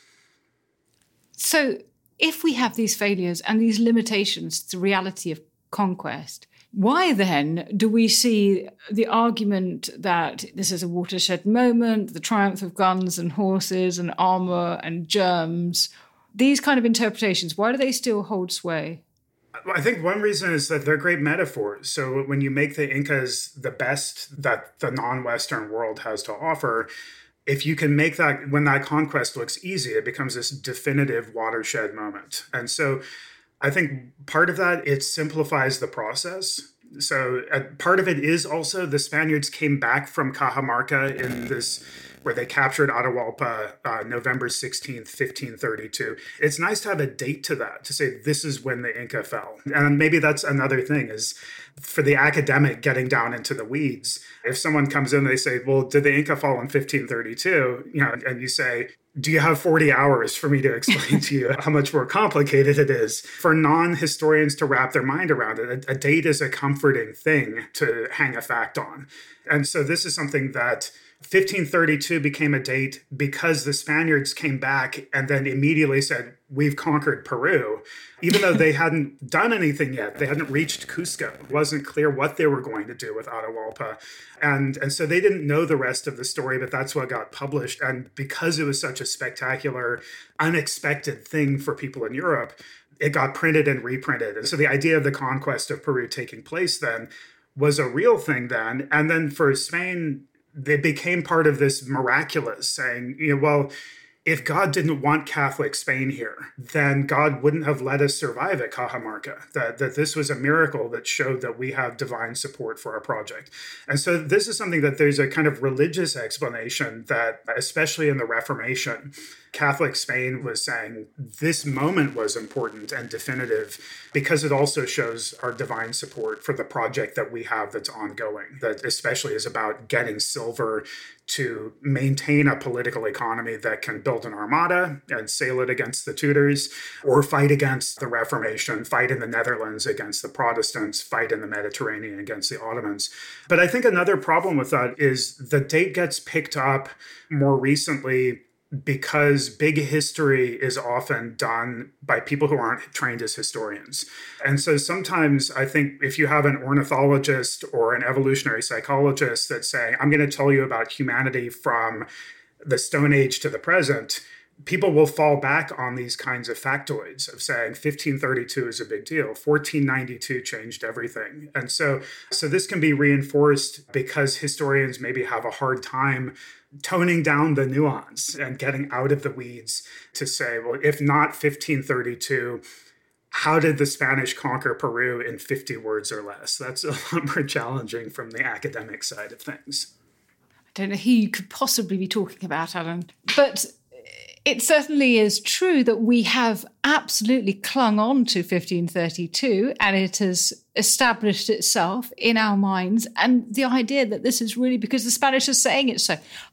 So if we have these failures and these limitations to the reality of conquest, why then do we see the argument that this is a watershed moment, the triumph of guns and horses and armor and germs? These kind of interpretations, why do they still hold sway? I think one reason is that they're great metaphors. So when you make the Incas the best that the non-Western world has to offer, if you can make that, when that conquest looks easy, it becomes this definitive watershed moment. And so I think part of that, it simplifies the process. So part of it is also the Spaniards came back from Cajamarca in this, where they captured Atahualpa November 16th, 1532. It's nice to have a date to that, to say this is when the Inca fell. And maybe that's another thing is for the academic getting down into the weeds. If someone comes in, they say, well, did the Inca fall in 1532? And you say, do you have 40 hours for me to explain to you how much more complicated it is? For non-historians to wrap their mind around it, a date is a comforting thing to hang a fact on. And so this is something that 1532 became a date because the Spaniards came back and then immediately said, we've conquered Peru. Even though they hadn't done anything yet, they hadn't reached Cusco. It wasn't clear what they were going to do with Atahualpa. And so they didn't know the rest of the story, but that's what got published. And because it was such a spectacular, unexpected thing for people in Europe, it got printed and reprinted. And so the idea of the conquest of Peru taking place then was a real thing then. And then for Spain, they became part of this miraculous saying, well, if God didn't want Catholic Spain here, then God wouldn't have let us survive at Cajamarca, that this was a miracle that showed that we have divine support for our project. And so this is something that there's a kind of religious explanation that, especially in the Reformation, Catholic Spain was saying this moment was important and definitive because it also shows our divine support for the project that we have that's ongoing, that especially is about getting silver to maintain a political economy that can build an armada and sail it against the Tudors, or fight against the Reformation, fight in the Netherlands against the Protestants, fight in the Mediterranean against the Ottomans. But I think another problem with that is the date gets picked up more recently because big history is often done by people who aren't trained as historians. And so sometimes I think if you have an ornithologist or an evolutionary psychologist that's saying, I'm going to tell you about humanity from the Stone Age to the present, people will fall back on these kinds of factoids of saying 1532 is a big deal. 1492 changed everything. And so this can be reinforced because historians maybe have a hard time toning down the nuance and getting out of the weeds to say, well, if not 1532, how did the Spanish conquer Peru in 50 words or less? That's a lot more challenging from the academic side of things. I don't know who you could possibly be talking about, Alan, but it certainly is true that we have absolutely clung on to 1532 and it has established itself in our minds. And the idea that this is really because the Spanish are saying it so.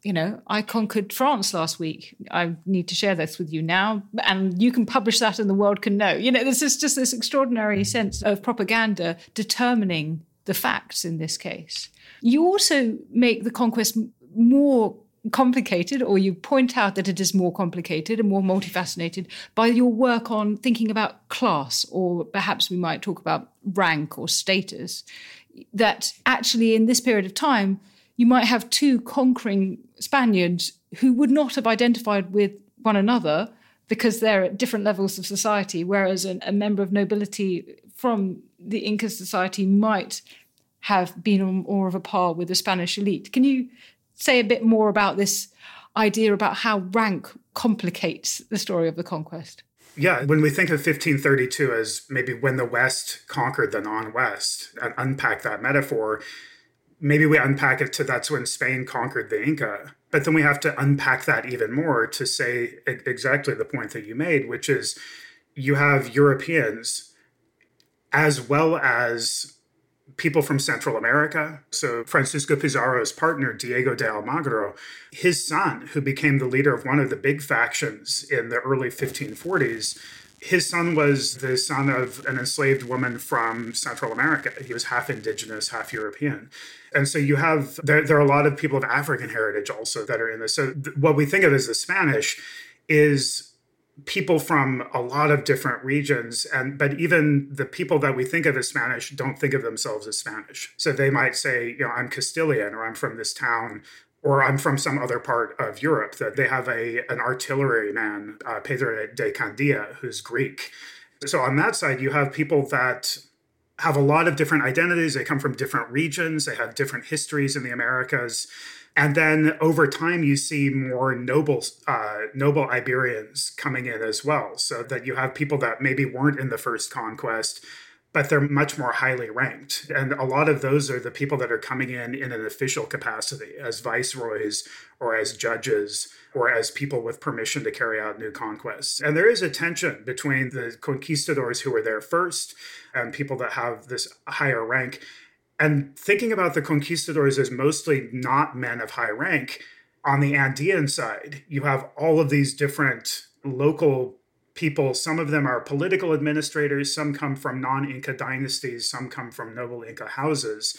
I conquered France last week. I need to share this with you now. And you can publish that and the world can know. This is just this extraordinary sense of propaganda determining the facts in this case. You also make the conquest more complicated, or you point out that it is more complicated and more multifaceted by your work on thinking about class, or perhaps we might talk about rank or status, that actually in this period of time, you might have two conquering Spaniards who would not have identified with one another because they're at different levels of society, whereas a member of nobility from the Inca society might have been on more of a par with the Spanish elite. Can you say a bit more about this idea about how rank complicates the story of the conquest? Yeah, when we think of 1532 as maybe when the West conquered the non-West and unpack that metaphor, maybe we unpack it to that's when Spain conquered the Inca. But then we have to unpack that even more to say exactly the point that you made, which is you have Europeans as well as people from Central America. So Francisco Pizarro's partner, Diego de Almagro, his son, who became the leader of one of the big factions in the early 1540s, his son was the son of an enslaved woman from Central America. He was half indigenous, half European. And so you have, there are a lot of people of African heritage also that are in this. So what we think of as the Spanish is people from a lot of different regions, but even the people that we think of as Spanish don't think of themselves as Spanish. So they might say, I'm Castilian, or I'm from this town, or I'm from some other part of Europe. That they have an artilleryman, Pedro de Candia, who's Greek. So on that side, you have people that have a lot of different identities. They come from different regions. They have different histories in the Americas. And then over time, you see more noble Iberians coming in as well. So that you have people that maybe weren't in the first conquest, but they're much more highly ranked. And a lot of those are the people that are coming in an official capacity as viceroys or as judges or as people with permission to carry out new conquests. And there is a tension between the conquistadors who were there first and people that have this higher rank. And thinking about the conquistadors as mostly not men of high rank, on the Andean side, you have all of these different local people. Some of them are political administrators, some come from non-Inca dynasties, some come from noble Inca houses.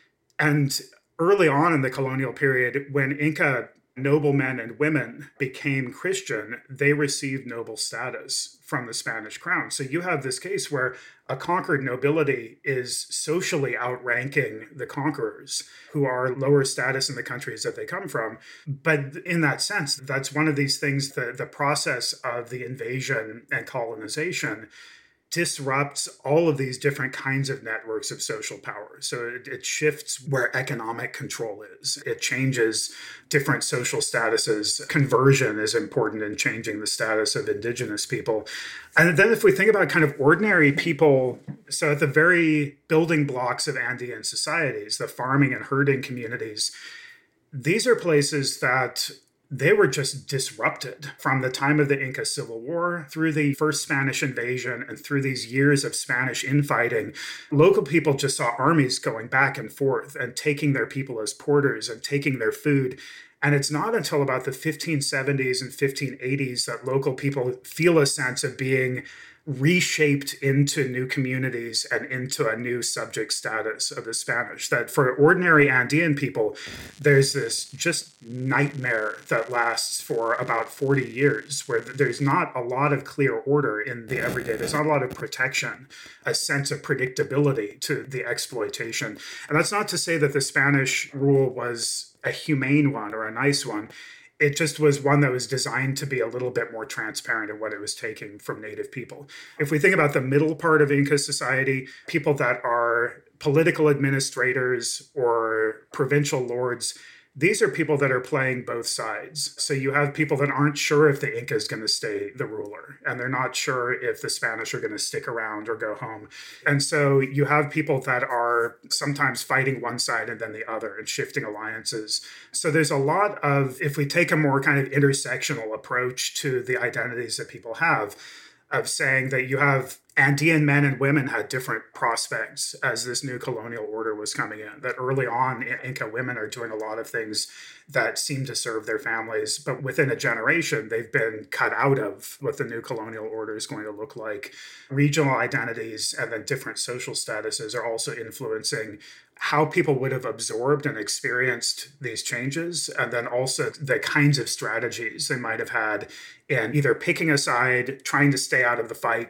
And early on in the colonial period, when Inca noblemen and women became Christian, they received noble status from the Spanish crown. So you have this case where a conquered nobility is socially outranking the conquerors, who are lower status in the countries that they come from. But in that sense, that's one of these things, the process of the invasion and colonization disrupts all of these different kinds of networks of social power. So it shifts where economic control is. It changes different social statuses. Conversion is important in changing the status of indigenous people. And then if we think about kind of ordinary people, so at the very building blocks of Andean societies, the farming and herding communities, these are places that they were just disrupted from the time of the Inca Civil War through the first Spanish invasion and through these years of Spanish infighting. Local people just saw armies going back and forth and taking their people as porters and taking their food. And it's not until about the 1570s and 1580s that local people feel a sense of being reshaped into new communities and into a new subject status of the Spanish. That for ordinary Andean people, there's this just nightmare that lasts for about 40 years, where there's not a lot of clear order in the everyday. There's not a lot of protection, a sense of predictability to the exploitation. And that's not to say that the Spanish rule was a humane one or a nice one. It just was one that was designed to be a little bit more transparent in what it was taking from native people. If we think about the middle part of Inca society, people that are political administrators or provincial lords, these are people that are playing both sides. So you have people that aren't sure if the Inca is going to stay the ruler, and they're not sure if the Spanish are going to stick around or go home. And so you have people that are sometimes fighting one side and then the other and shifting alliances. So there's a lot of, if we take a more kind of intersectional approach to the identities that people have, of saying that you have Andean men and women had different prospects as this new colonial order was coming in. That early on, Inca women are doing a lot of things that seem to serve their families, but within a generation, they've been cut out of what the new colonial order is going to look like. Regional identities and then different social statuses are also influencing how people would have absorbed and experienced these changes, and then also the kinds of strategies they might have had in either picking a side, trying to stay out of the fight,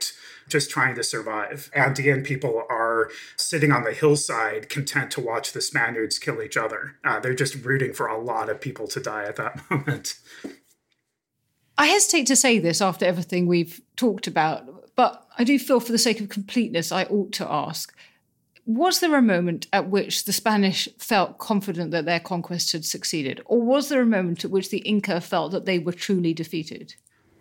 just trying to survive. Andean people are sitting on the hillside content to watch the Spaniards kill each other. They're just rooting for a lot of people to die at that moment. I hesitate to say this after everything we've talked about, but I do feel for the sake of completeness, I ought to ask, was there a moment at which the Spanish felt confident that their conquest had succeeded? Or was there a moment at which the Inca felt that they were truly defeated?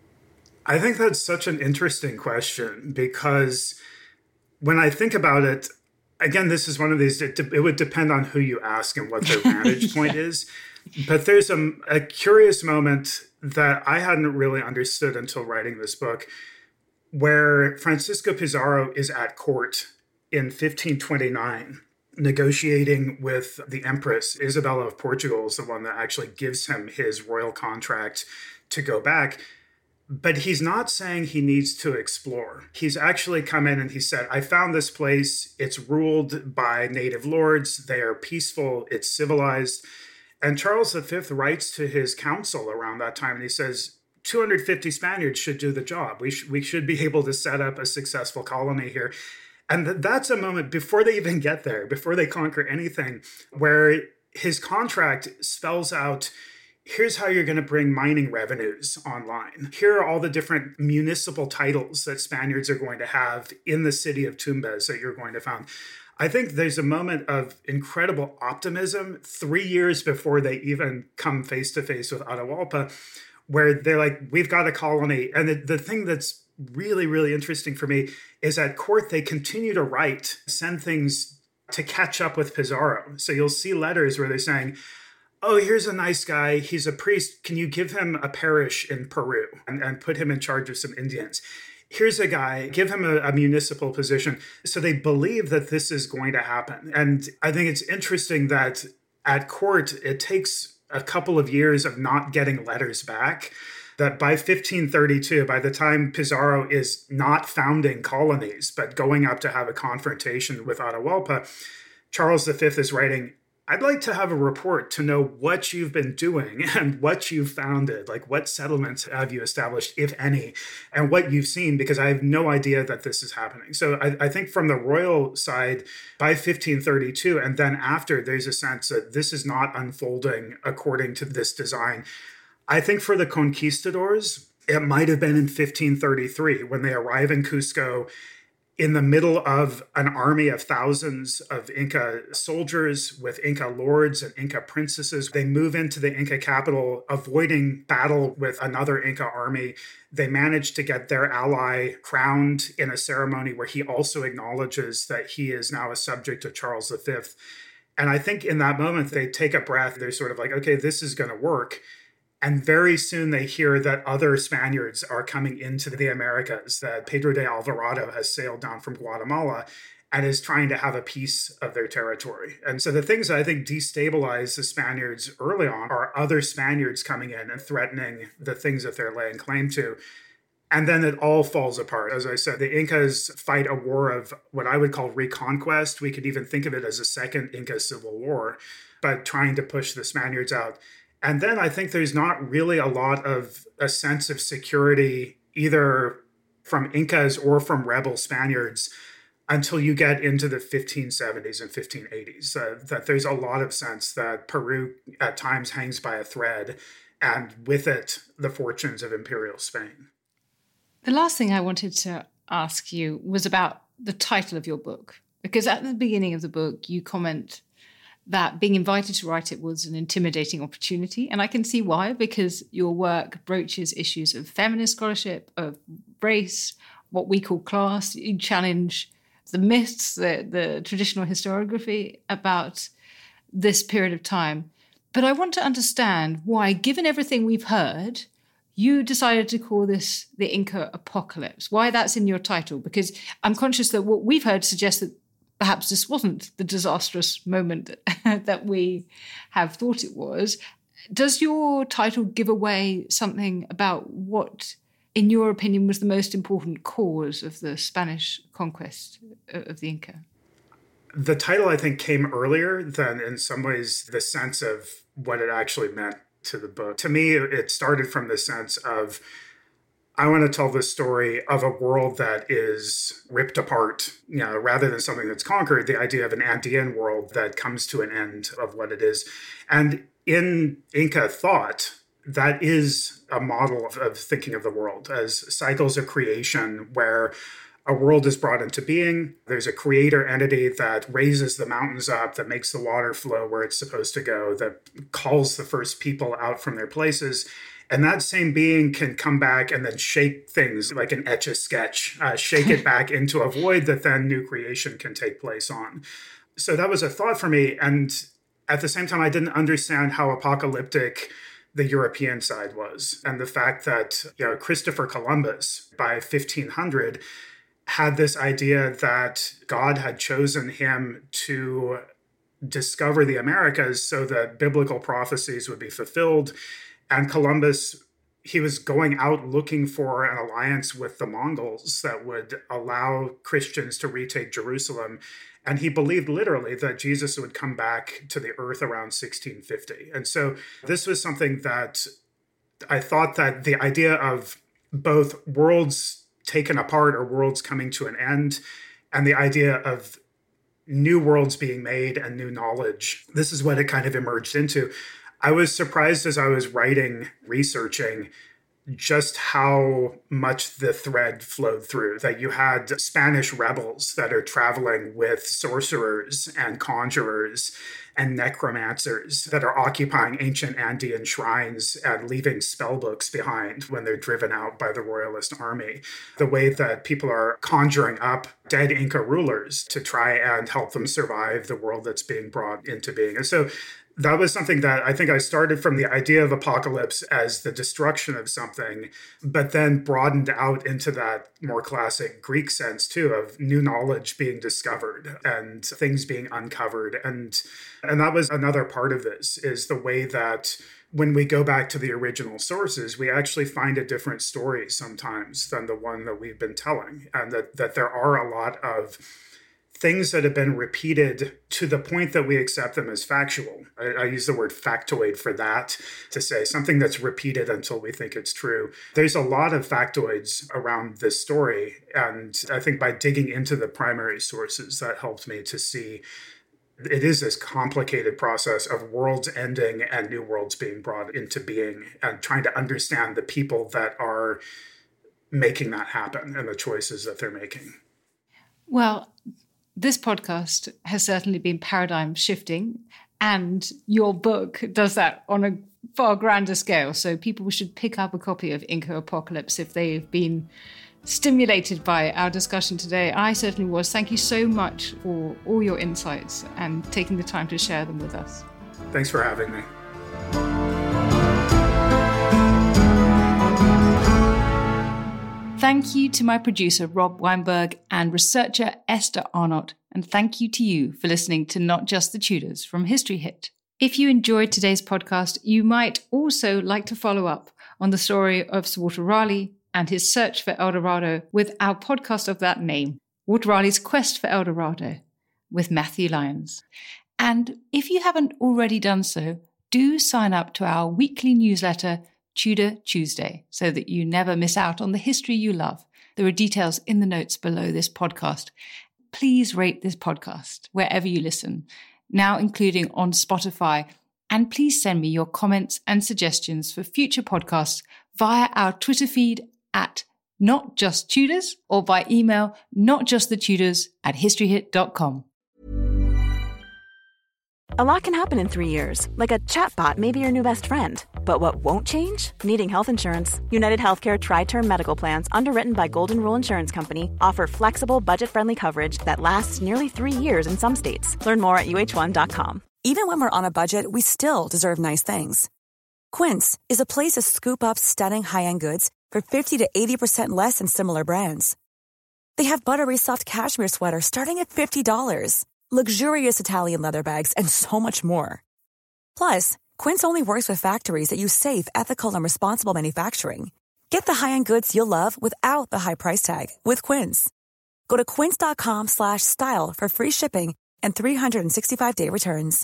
I think that's such an interesting question, because when I think about it, again, this is one of these, it would depend on who you ask and what their vantage point is. But there's a curious moment that I hadn't really understood until writing this book, where Francisco Pizarro is at court in 1529, negotiating with the Empress. Isabella of Portugal is the one that actually gives him his royal contract to go back. But he's not saying he needs to explore. He's actually come in and he said, I found this place. It's ruled by native lords. They are peaceful. It's civilized. And Charles V writes to his council around that time, and he says, 250 Spaniards should do the job. We should be able to set up a successful colony here. And that's a moment before they even get there, before they conquer anything, where his contract spells out, here's how you're going to bring mining revenues online. Here are all the different municipal titles that Spaniards are going to have in the city of Tumbes that you're going to found. I think there's a moment of incredible optimism 3 years before they even come face to face with Atahualpa, where they're like, we've got a colony. And the thing that's really, really interesting for me is at court, they continue to write, send things to catch up with Pizarro. So you'll see letters where they're saying, oh, here's a nice guy. He's a priest. Can you give him a parish in Peru and put him in charge of some Indians? Here's a guy, give him a municipal position. So they believe that this is going to happen. And I think it's interesting that at court, it takes a couple of years of not getting letters back, that by 1532, by the time Pizarro is not founding colonies, but going up to have a confrontation with Atahualpa, Charles V is writing, I'd like to have a report to know what you've been doing and what you've founded, like what settlements have you established, if any, and what you've seen, because I have no idea that this is happening. So I think from the royal side, by 1532, and then after, there's a sense that this is not unfolding according to this design. I think for the conquistadors, it might have been in 1533 when they arrive in Cusco in the middle of an army of thousands of Inca soldiers with Inca lords and Inca princesses. They move into the Inca capital, avoiding battle with another Inca army. They manage to get their ally crowned in a ceremony where he also acknowledges that he is now a subject of Charles V. And I think in that moment, they take a breath. They're sort of like, okay, this is going to work. And very soon they hear that other Spaniards are coming into the Americas, that Pedro de Alvarado has sailed down from Guatemala and is trying to have a piece of their territory. And so the things that I think destabilize the Spaniards early on are other Spaniards coming in and threatening the things that they're laying claim to. And then it all falls apart. As I said, the Incas fight a war of what I would call reconquest. We could even think of it as a second Inca civil war, but trying to push the Spaniards out. And then I think there's not really a lot of a sense of security, either from Incas or from rebel Spaniards, until you get into the 1570s and 1580s. That there's a lot of sense that Peru at times hangs by a thread, and with it, the fortunes of Imperial Spain. The last thing I wanted to ask you was about the title of your book, because at the beginning of the book, you comment that being invited to write it was an intimidating opportunity. And I can see why, because your work broaches issues of feminist scholarship, of race, what we call class. You challenge the myths, the traditional historiography about this period of time. But I want to understand why, given everything we've heard, you decided to call this the Inca Apocalypse. Why that's in your title? Because I'm conscious that what we've heard suggests that perhaps this wasn't the disastrous moment that we have thought it was. Does your title give away something about what, in your opinion, was the most important cause of the Spanish conquest of the Inca? The title, I think, came earlier than, in some ways, the sense of what it actually meant to the book. To me, it started from the sense of, I want to tell the story of a world that is ripped apart, rather than something that's conquered, the idea of an Andean world that comes to an end of what it is. And in Inca thought, that is a model of thinking of the world as cycles of creation where a world is brought into being. There's a creator entity that raises the mountains up, that makes the water flow where it's supposed to go, that calls the first people out from their places. And that same being can come back and then shake things like an Etch-a-Sketch, shake it back into a void that then new creation can take place on. So that was a thought for me. And at the same time, I didn't understand how apocalyptic the European side was. And the fact that, Christopher Columbus, by 1500, had this idea that God had chosen him to discover the Americas so that biblical prophecies would be fulfilled. And Columbus, he was going out looking for an alliance with the Mongols that would allow Christians to retake Jerusalem. And he believed literally that Jesus would come back to the earth around 1650. And so this was something that I thought that the idea of both worlds taken apart or worlds coming to an end, and the idea of new worlds being made and new knowledge, this is what it kind of emerged into. I was surprised as I was writing, researching, just how much the thread flowed through, that you had Spanish rebels that are traveling with sorcerers and conjurers and necromancers that are occupying ancient Andean shrines and leaving spell books behind when they're driven out by the royalist army. The way that people are conjuring up dead Inca rulers to try and help them survive the world that's being brought into being. And so that was something that I think I started from the idea of apocalypse as the destruction of something, but then broadened out into that more classic Greek sense too, of new knowledge being discovered and things being uncovered. And that was another part of this, is the way that when we go back to the original sources, we actually find a different story sometimes than the one that we've been telling. And that there are a lot of things that have been repeated to the point that we accept them as factual. I use the word factoid for that, to say something that's repeated until we think it's true. There's a lot of factoids around this story. And I think by digging into the primary sources, that helped me to see it is this complicated process of worlds ending and new worlds being brought into being, and trying to understand the people that are making that happen and the choices that they're making. Well, this podcast has certainly been paradigm shifting, and your book does that on a far grander scale. So people should pick up a copy of Inca Apocalypse if they've been stimulated by our discussion today. I certainly was. Thank you so much for all your insights and taking the time to share them with us. Thanks for having me. Thank you to my producer, Rob Weinberg, and researcher, Esther Arnott. And thank you to you for listening to Not Just the Tudors from History Hit. If you enjoyed today's podcast, you might also like to follow up on the story of Sir Walter Raleigh and his search for El Dorado with our podcast of that name, Walter Raleigh's Quest for El Dorado, with Matthew Lyons. And if you haven't already done so, do sign up to our weekly newsletter, Tudor Tuesday, so that you never miss out on the history you love. There are details in the notes below this podcast. Please rate this podcast wherever you listen, now including on Spotify, and please send me your comments and suggestions for future podcasts via our Twitter feed at NotJustTudors or by email notjustthetudors@historyhit.com. A lot can happen in 3 years, like a chatbot may be your new best friend. But what won't change? Needing health insurance. United Healthcare Tri-Term Medical Plans, underwritten by Golden Rule Insurance Company, offer flexible, budget-friendly coverage that lasts nearly 3 years in some states. Learn more at uh1.com. Even when we're on a budget, we still deserve nice things. Quince is a place to scoop up stunning high-end goods for 50 to 80% less than similar brands. They have buttery soft cashmere sweaters starting at $50, luxurious Italian leather bags, and so much more. Plus, Quince only works with factories that use safe, ethical, and responsible manufacturing. Get the high-end goods you'll love without the high price tag with Quince. Go to quince.com/style for free shipping and 365-day returns.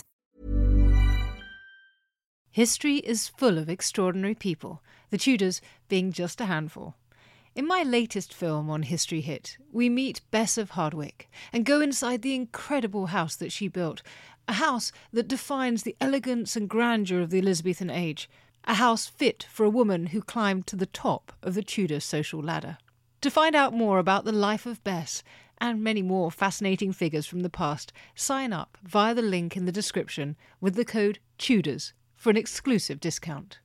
History is full of extraordinary people, the Tudors being just a handful. In my latest film on History Hit, we meet Bess of Hardwick and go inside the incredible house that she built, a house that defines the elegance and grandeur of the Elizabethan age, a house fit for a woman who climbed to the top of the Tudor social ladder. To find out more about the life of Bess and many more fascinating figures from the past, sign up via the link in the description with the code TUDORS for an exclusive discount.